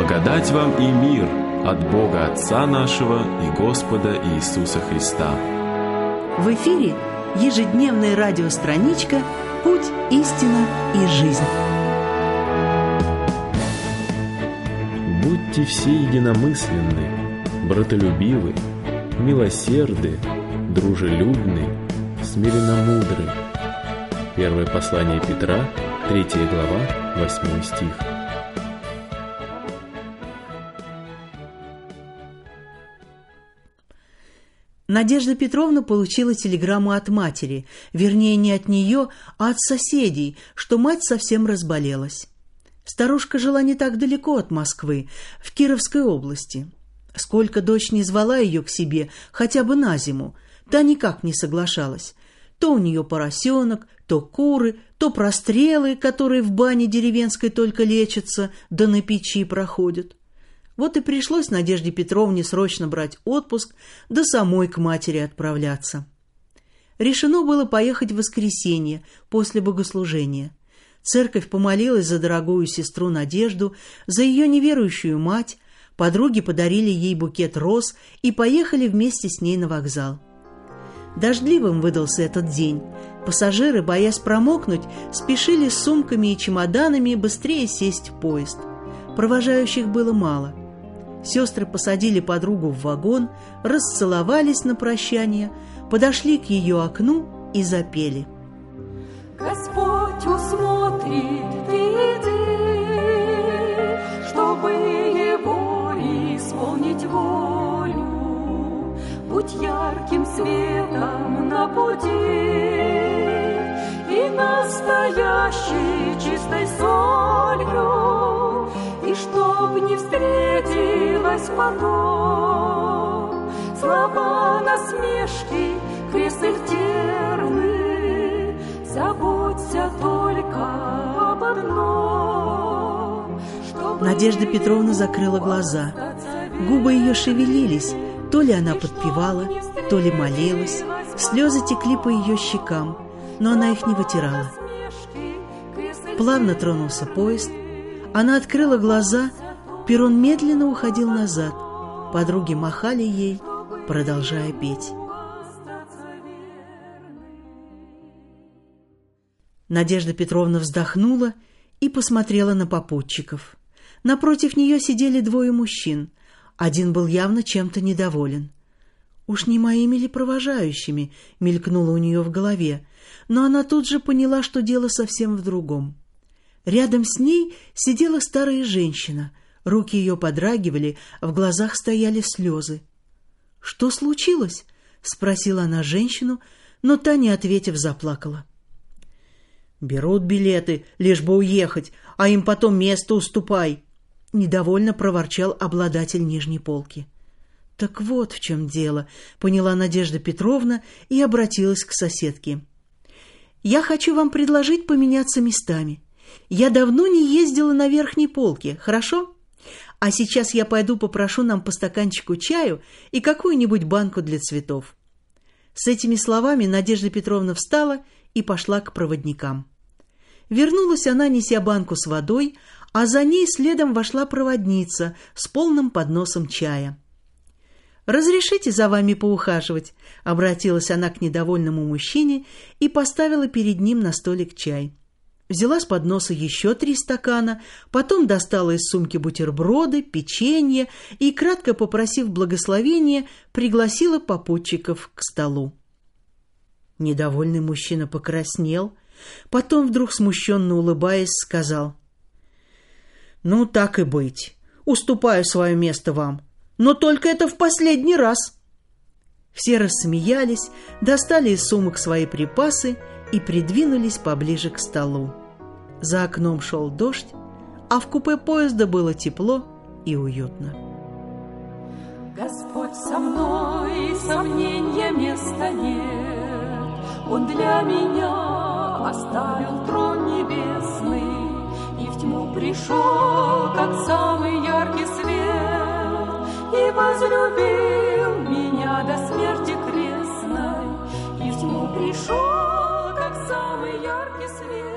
Благодать вам и мир от Бога Отца нашего и Господа Иисуса Христа. В эфире ежедневная радиостраничка «Путь, истина и жизнь». Будьте все единомысленны, братолюбивы, милосерды, дружелюбны, смиренномудры. Первое послание Петра, 3 глава, 8 стих. Надежда Петровна получила телеграмму от матери, вернее, не от нее, а от соседей, что мать совсем разболелась. Старушка жила не так далеко от Москвы, в Кировской области. Сколько дочь не звала ее к себе, хотя бы на зиму, та никак не соглашалась. То у нее поросенок, то куры, то прострелы, которые в бане деревенской только лечатся, да на печи проходят. Вот и пришлось Надежде Петровне срочно брать отпуск, да самой к матери отправляться. Решено было поехать в воскресенье после богослужения. Церковь помолилась за дорогую сестру Надежду, за ее неверующую мать, подруги подарили ей букет роз и поехали вместе с ней на вокзал. Дождливым выдался этот день. Пассажиры, боясь промокнуть, спешили с сумками и чемоданами быстрее сесть в поезд. Провожающих было мало. Сестры посадили подругу в вагон, расцеловались на прощание, подошли к ее окну и запели. Господь усмотрит беды, чтобы Его исполнить волю. Будь ярким светом на пути и настоящей чистой солью, и чтоб не встретилась потом слова насмешки, крест иль терны. Заботься только об одном. Надежда Петровна закрыла глаза. Губы ее шевелились, то ли она подпевала, то ли молилась. Слезы текли по ее щекам, но она их не вытирала. Плавно тронулся поезд. Она открыла глаза, перрон медленно уходил назад. Подруги махали ей, продолжая петь. Надежда Петровна вздохнула и посмотрела на попутчиков. Напротив нее сидели двое мужчин. Один был явно чем-то недоволен. «Уж не моими ли провожающими?» — мелькнуло у нее в голове, но она тут же поняла, что дело совсем в другом. Рядом с ней сидела старая женщина. Руки ее подрагивали, а в глазах стояли слезы. «Что случилось?» — спросила она женщину, но та, не ответив, заплакала. «Берут билеты, лишь бы уехать, а им потом место уступай!» — недовольно проворчал обладатель нижней полки. «Так вот в чем дело», — поняла Надежда Петровна и обратилась к соседке. «Я хочу вам предложить поменяться местами. Я давно не ездила на верхней полке, хорошо? А сейчас я пойду попрошу нам по стаканчику чаю и какую-нибудь банку для цветов». С этими словами Надежда Петровна встала и пошла к проводникам. Вернулась она, неся банку с водой, а за ней следом вошла проводница с полным подносом чая. «Разрешите за вами поухаживать?» — обратилась она к недовольному мужчине и поставила перед ним на столик чай. Взяла с подноса еще 3 стакана, потом достала из сумки бутерброды, печенье и, кратко попросив благословения, пригласила попутчиков к столу. Недовольный мужчина покраснел, потом, вдруг смущенно улыбаясь, сказал: «Ну, так и быть, уступаю свое место вам, но только это в последний раз». Все рассмеялись, достали из сумок свои припасы и придвинулись поближе к столу. За окном шел дождь, а в купе поезда было тепло и уютно. Господь со мной, сомнения места нет. Он для меня оставил трон небесный и в тьму пришел, как самый яркий свет, и возлюбил меня до смерти крестной, и в тьму пришел, как самый яркий свет.